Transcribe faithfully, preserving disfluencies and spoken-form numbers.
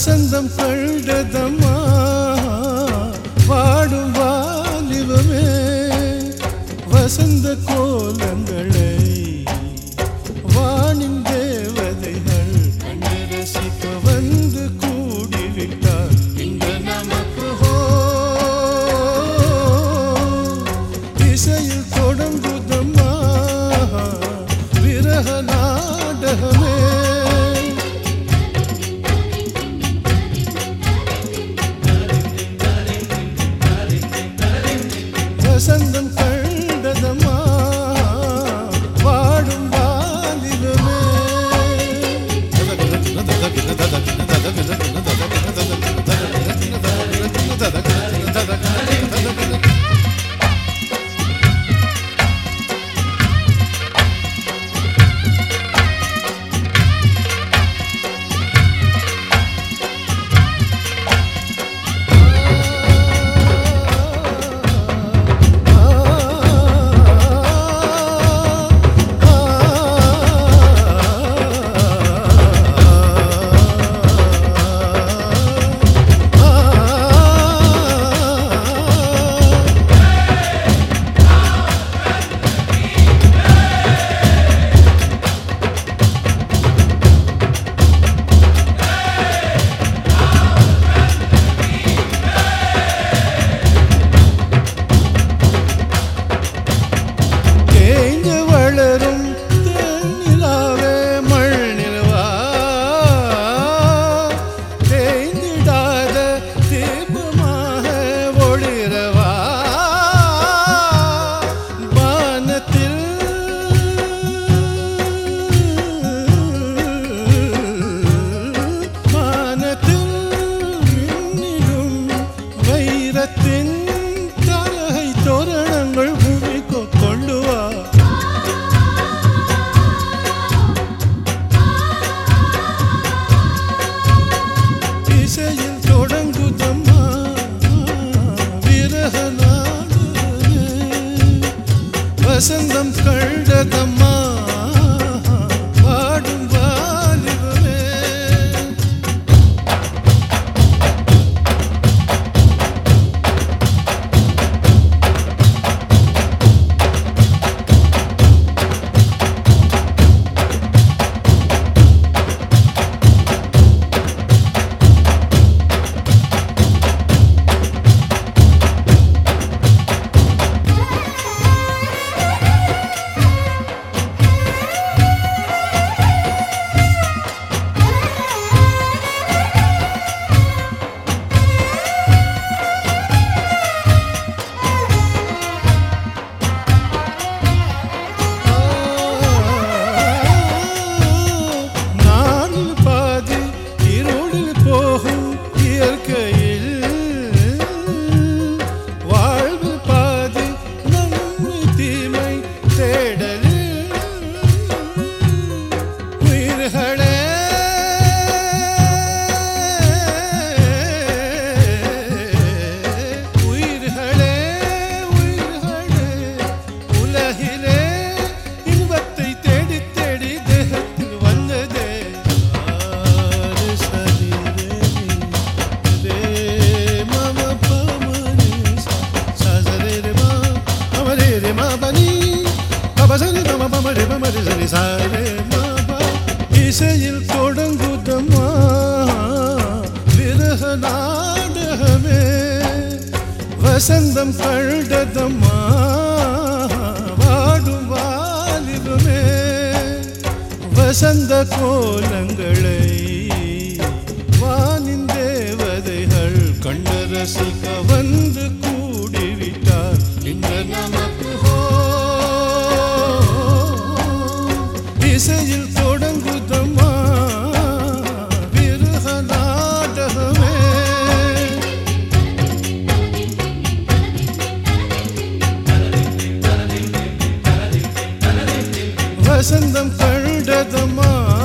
வசந்தம் கண்டதம்மா வாடும் வாலிபமே வசந்த கோலங்களை வானின் தேவதைகள் கண்டு ரசிக்க வந்து கூடிவிட்டார் இந்த நமக்கு ஹோ இசையில் தொடங்குதம்மா விரக நாடகமே வசந்தம் கண்டதம்மா வாடும் வாலிபமே தலகை தோரணங்கள் பூமிக்கு கொண்டு வா இசையில் தொடங்குதம்மா விரக நாடகமே வசந்தம் கண்டதம்மா வாடும் வாலிபமே இசையில் தொடங்குதம்மா விரக நாடகமே வசந்தம் கண்டதம்மா வாடும் வாலிபமே வசந்த கோலங்களை வானின் தேவதைகள் கண்டு ரசிக்க வந்து கூடிவிட்டார் இந்த நமக்கு ஹோ இசையில் தொடங்குதம்மா விரக நாடகமே வசந்தம் கண்டதம்மா